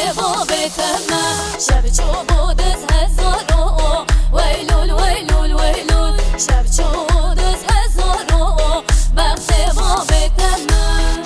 بابتنا شب چوبود از هزارو ویلول ویلول ویلول شب چوبود از هزارو بخت بابتنا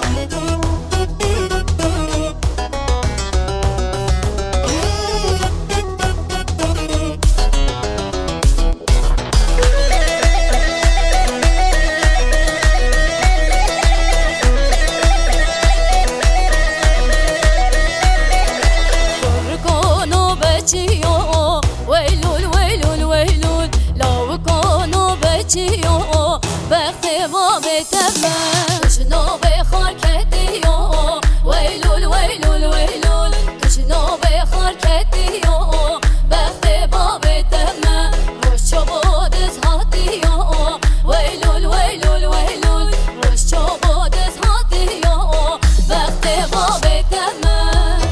ویلول ویلول ویلول لو کنو بچیو بخت بابتنا کشنو بخار کدیو ویلول ویلول ویلول کشنو بخار کدیو بخت بابتنا روش چوبود از هاتیو ویلول ویلول ویلول روش چوبود از هاتیو بخت بابتنا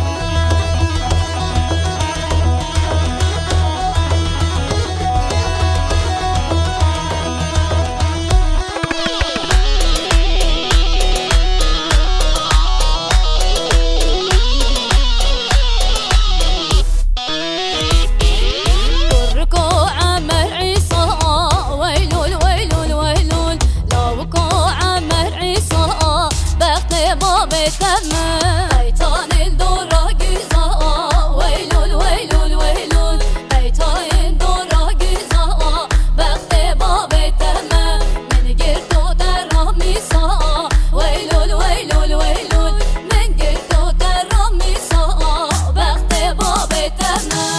بيتان الدورة جيزة ويلول ويلول ويلول بيتان الدورة جيزة بخت بابتنا من جرتو ترميسا ويلول ويلول ويلول من جرتو ترميسا بخت بابتنا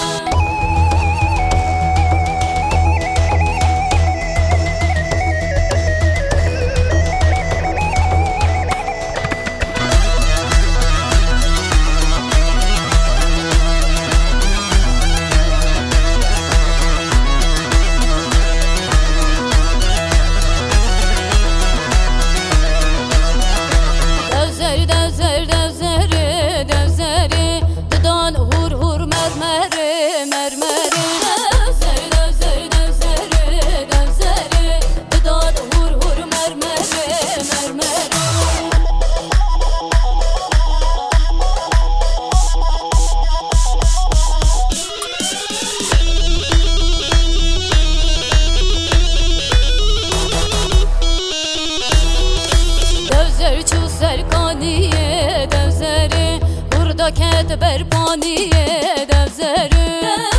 سرکانیه دوزره هردا کت برپانیه دوزره